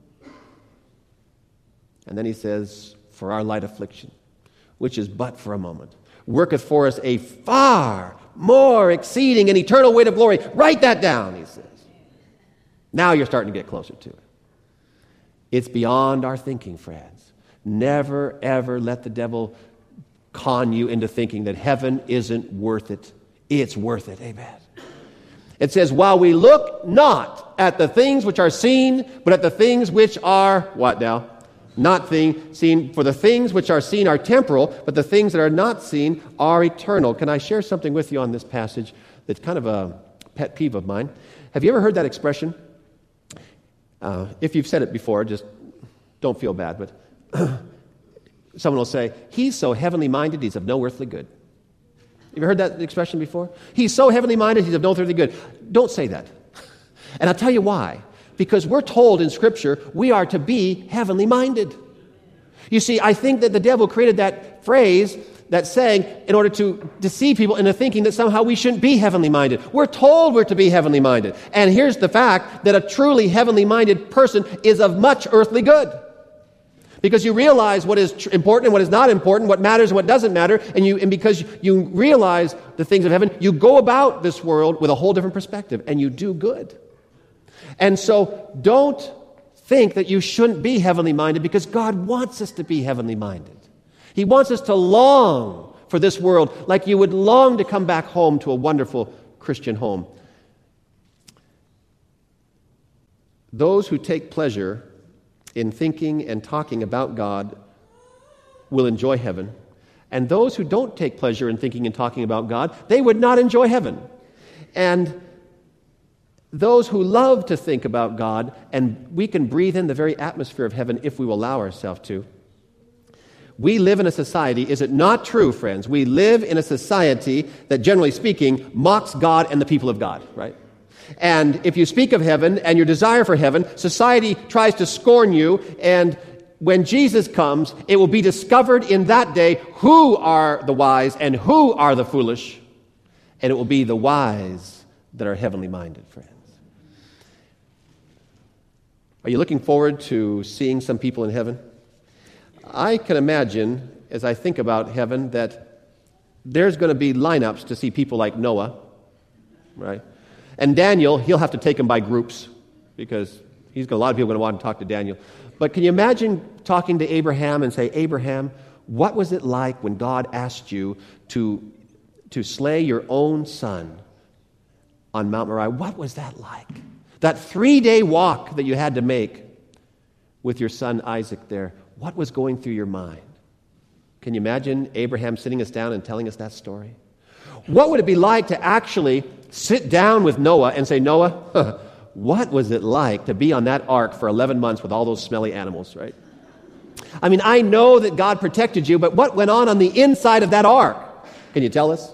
And then he says, for our light affliction, which is but for a moment, worketh for us a far more exceeding and eternal weight of glory. Write that down, he says. Now you're starting to get closer to it. It's beyond our thinking, friends. Never, ever let the devil con you into thinking that heaven isn't worth it. It's worth it. Amen. It says, while we look not at the things which are seen, but at the things which are, what now? Not seen. For the things which are seen are temporal, but the things that are not seen are eternal. Can I share something with you on this passage that's kind of a pet peeve of mine? Have you ever heard that expression? If you've said it before, just don't feel bad, but someone will say, he's so heavenly minded, he's of no earthly good. You ever heard that expression before? He's so heavenly minded, he's of no earthly good. Don't say that. And I'll tell you why. Because we're told in Scripture we are to be heavenly minded. You see, I think that the devil created that phrase, that saying, in order to deceive people into thinking that somehow we shouldn't be heavenly minded. We're told we're to be heavenly minded. And here's the fact that a truly heavenly minded person is of much earthly good. Because you realize what is important and what is not important, what matters and what doesn't matter, and because you realize the things of heaven, you go about this world with a whole different perspective, and you do good. And so don't think that you shouldn't be heavenly minded, because God wants us to be heavenly minded. He wants us to long for this world like you would long to come back home to a wonderful Christian home. Those who take pleasure in thinking and talking about God will enjoy heaven. And those who don't take pleasure in thinking and talking about God, they would not enjoy heaven. And those who love to think about God, and we can breathe in the very atmosphere of heaven if we will allow ourselves to. We live in a society, is it not true, friends? We live in a society that, generally speaking, mocks God and the people of God, right? And if you speak of heaven and your desire for heaven, society tries to scorn you, and when Jesus comes, it will be discovered in that day who are the wise and who are the foolish, and it will be the wise that are heavenly minded, friends. Are you looking forward to seeing some people in heaven? I can imagine, as I think about heaven, that there's going to be lineups to see people like Noah, right? And Daniel, he'll have to take them by groups, because a lot of people are going to want to talk to Daniel. But can you imagine talking to Abraham and say, Abraham, what was it like when God asked you to slay your own son on Mount Moriah? What was that like? That 3-day walk that you had to make with your son Isaac there, what was going through your mind? Can you imagine Abraham sitting us down and telling us that story? What would it be like to actually sit down with Noah and say, Noah, what was it like to be on that ark for 11 months with all those smelly animals, right? I mean, I know that God protected you, but what went on the inside of that ark? Can you tell us?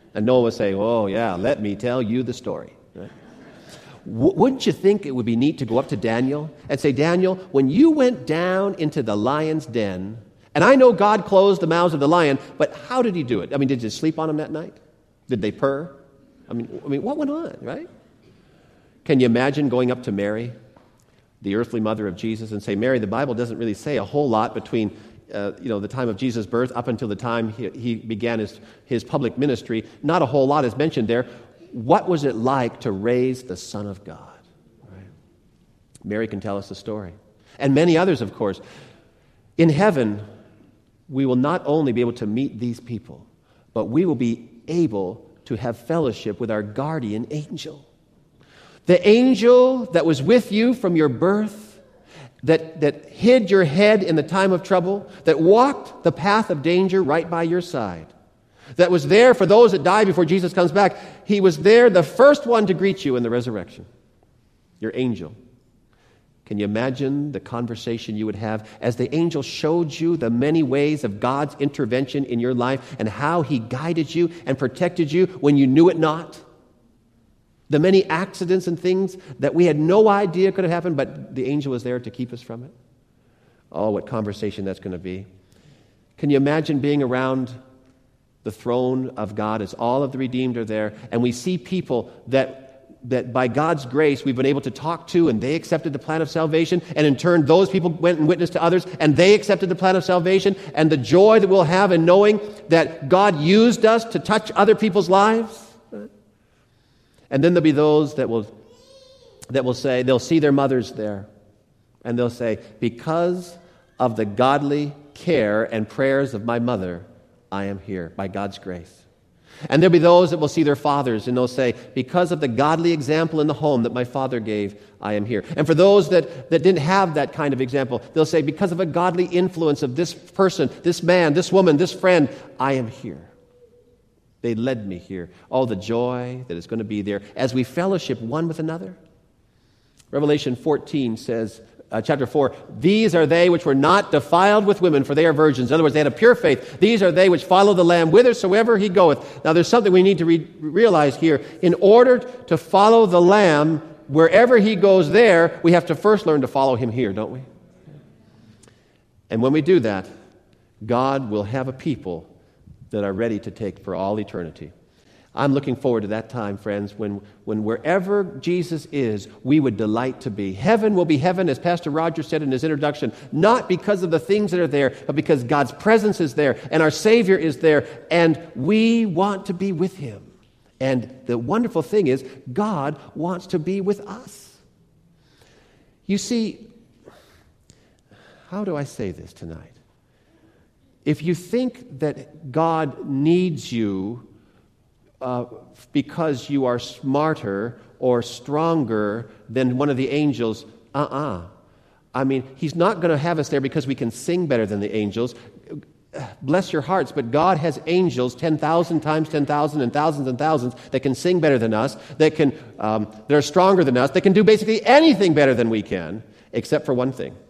And Noah was saying, oh, yeah, let me tell you the story. Right? Wouldn't you think it would be neat to go up to Daniel and say, Daniel, when you went down into the lion's den, and I know God closed the mouths of the lion, but how did he do it? I mean, did you sleep on them that night? Did they purr? I mean, what went on, right? Can you imagine going up to Mary, the earthly mother of Jesus, and say, Mary, the Bible doesn't really say a whole lot between the time of Jesus' birth up until the time he began his public ministry. Not a whole lot is mentioned there. What was it like to raise the Son of God? Right? Mary can tell us the story. And many others, of course. In heaven, we will not only be able to meet these people, but we will be able to have fellowship with our guardian angel. The angel that was with you from your birth, that hid your head in the time of trouble, that walked the path of danger right by your side, that was there for those that die before Jesus comes back. He was there, the first one to greet you in the resurrection. Your angel. Can you imagine the conversation you would have as the angel showed you the many ways of God's intervention in your life and how he guided you and protected you when you knew it not? The many accidents and things that we had no idea could have happened, but the angel was there to keep us from it. Oh, what conversation that's going to be. Can you imagine being around the throne of God as all of the redeemed are there, and we see people that by God's grace we've been able to talk to, and they accepted the plan of salvation, and in turn those people went and witnessed to others, and they accepted the plan of salvation, and the joy that we'll have in knowing that God used us to touch other people's lives. And then there'll be those that will say, they'll see their mothers there, and they'll say, because of the godly care and prayers of my mother, I am here by God's grace. And there'll be those that will see their fathers, and they'll say, because of the godly example in the home that my father gave, I am here. And for those that didn't have that kind of example, they'll say, because of a godly influence of this person, this man, this woman, this friend, I am here. They led me here. Oh, the joy that is going to be there as we fellowship one with another. Revelation 14 says, chapter 4, these are they which were not defiled with women, for they are virgins. In other words, they had a pure faith. These are they which follow the Lamb whithersoever he goeth. Now, there's something we need to realize here. In order to follow the Lamb wherever he goes there, we have to first learn to follow him here, don't we? And when we do that, God will have a people that are ready to take for all eternity. I'm looking forward to that time, friends, when wherever Jesus is, we would delight to be. Heaven will be heaven, as Pastor Roger said in his introduction, not because of the things that are there, but because God's presence is there, and our Savior is there, and we want to be with him. And the wonderful thing is, God wants to be with us. You see, how do I say this tonight? If you think that God needs you because you are smarter or stronger than one of the angels, I mean, he's not going to have us there because we can sing better than the angels. Bless your hearts, but God has angels 10,000 times 10,000 and thousands that can sing better than us, that are stronger than us, that can do basically anything better than we can, except for one thing.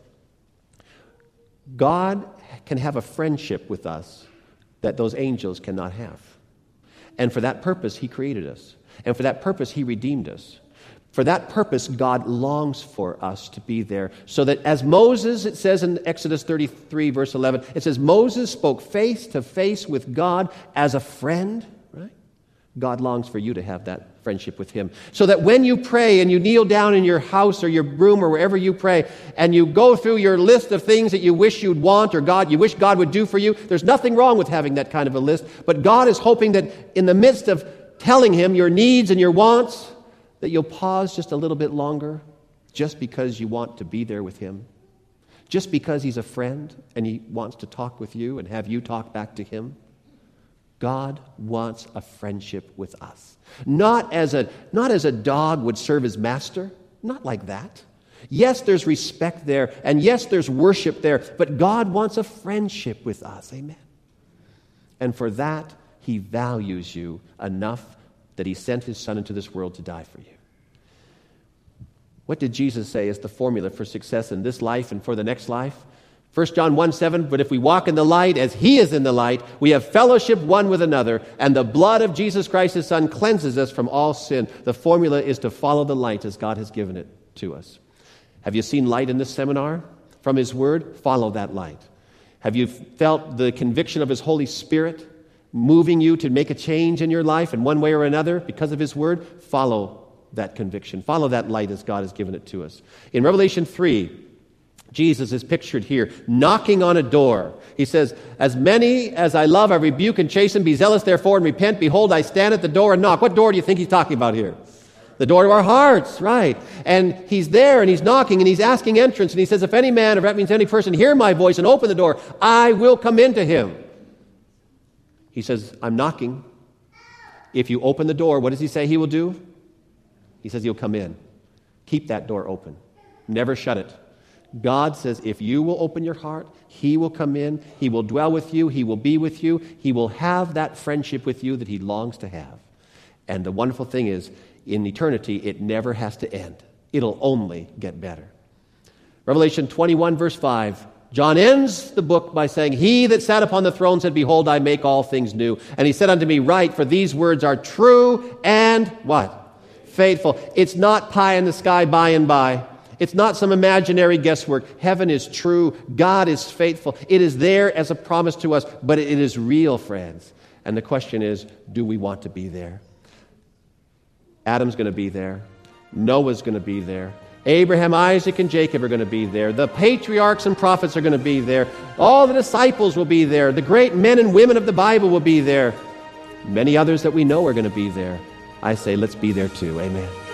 God can have a friendship with us that those angels cannot have. And for that purpose, he created us. And for that purpose, he redeemed us. For that purpose, God longs for us to be there. So that as Moses, it says in Exodus 33, verse 11, it says, Moses spoke face to face with God as a friend, right? God longs for you to have that friendship with him. So that when you pray and you kneel down in your house or your room or wherever you pray, and you go through your list of things that you wish you'd want or you wish God would do for you, there's nothing wrong with having that kind of a list. But God is hoping that in the midst of telling him your needs and your wants, that you'll pause just a little bit longer just because you want to be there with him. Just because he's a friend and he wants to talk with you and have you talk back to him. God wants a friendship with us. Not as a dog would serve his master. Not like that. Yes, there's respect there, and yes, there's worship there, but God wants a friendship with us. Amen. And for that, he values you enough that he sent his Son into this world to die for you. What did Jesus say is the formula for success in this life and for the next life? 1 John 1:7, but if we walk in the light as he is in the light, we have fellowship one with another, and the blood of Jesus Christ, his Son, cleanses us from all sin. The formula is to follow the light as God has given it to us. Have you seen light in this seminar? From his word, follow that light. Have you felt the conviction of his Holy Spirit moving you to make a change in your life in one way or another because of his word? Follow that conviction. Follow that light as God has given it to us. In Revelation 3, Jesus is pictured here, knocking on a door. He says, as many as I love, I rebuke and chasten. Be zealous, therefore, and repent. Behold, I stand at the door and knock. What door do you think he's talking about here? The door to our hearts, right. And he's there, and he's knocking, and he's asking entrance. And he says, if any man, or that means any person, hear my voice and open the door, I will come into him. He says, I'm knocking. If you open the door, what does he say he will do? He says he'll come in. Keep that door open. Never shut it. God says if you will open your heart, he will come in, he will dwell with you, he will be with you, he will have that friendship with you that he longs to have. And the wonderful thing is, in eternity, it never has to end. It'll only get better. Revelation 21, verse 5, John ends the book by saying, he that sat upon the throne said, behold, I make all things new. And he said unto me, write, for these words are true and what? Faithful. It's not pie in the sky by and by. It's not some imaginary guesswork. Heaven is true. God is faithful. It is there as a promise to us, but it is real, friends. And the question is, do we want to be there? Adam's going to be there. Noah's going to be there. Abraham, Isaac, and Jacob are going to be there. The patriarchs and prophets are going to be there. All the disciples will be there. The great men and women of the Bible will be there. Many others that we know are going to be there. I say, let's be there too. Amen.